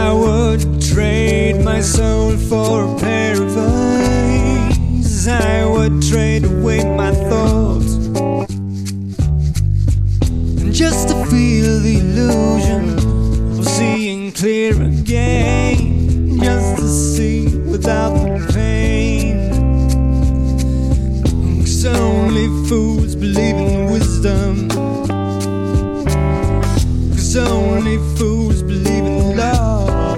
I would trade my soul for a pair of eyes. I would trade away my thoughts, and just to feel the illusion of seeing clear again, just to see without the pain. 'Cause only fools believe in wisdom, 'cause only fools believe in love.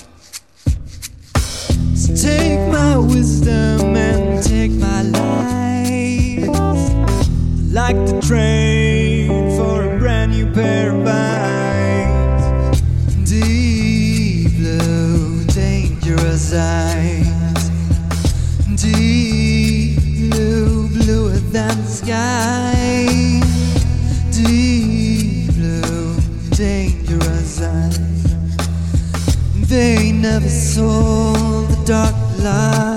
So take my wisdom and take my life, like the trade for a brand new pair of eyes. Deep blue, dangerous eyes. Deep blue, bluer than the sky. Deep blue, dangerous eyes. They never saw the dark lights.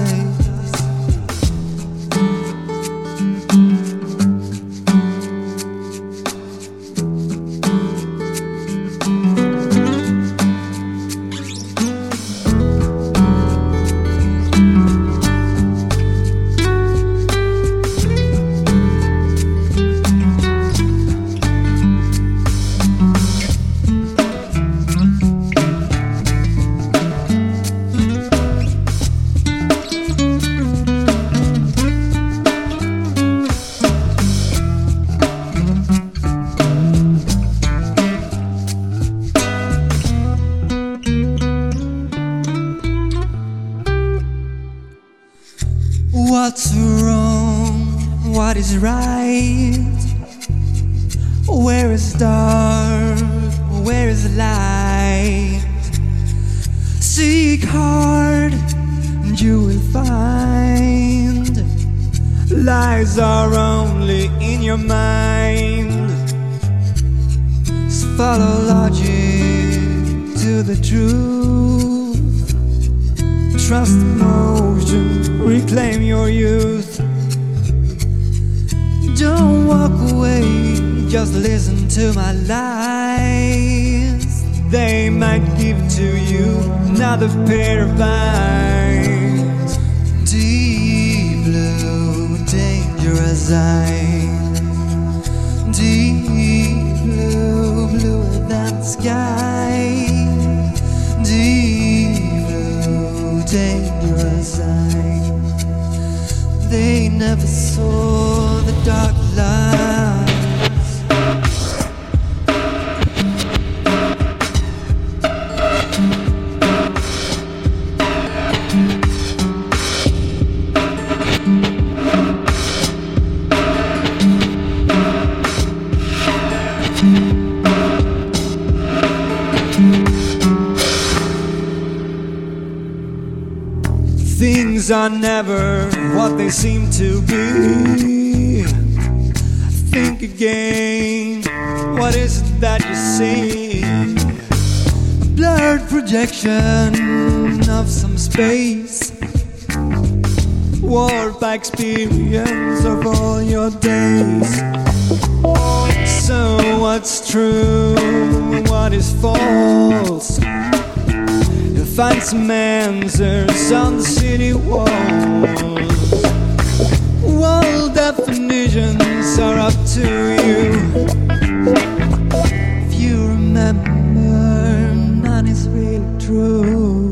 What's wrong? What is right? Where is dark? Where is light? Seek hard and you will find. Lies are only in your mind. So follow logic to the truth. Trust emotion, reclaim your youth. Don't walk away, just listen to my lies. They might give to you another pair of eyes. Deep blue, dangerous eyes. Deep blue, bluer than the sky. Deep blue, dangerous eyes. They never saw the dark lights. Things are never what they seem to be. Think again, what is it that you see? Blurred projection of some space, warped by experience of all your days. So what's true, what is false? Find some answers on the city walls. World definitions are up to you. If you remember, none is really true.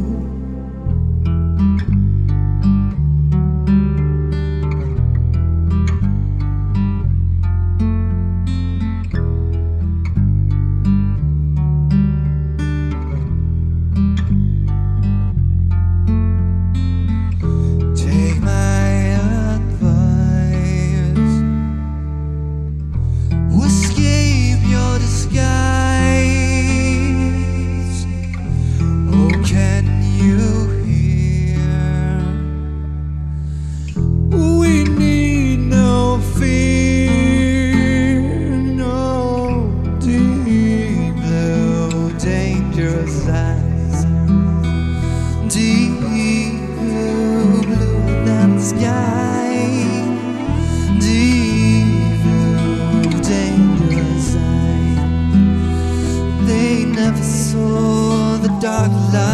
They never saw the dark light.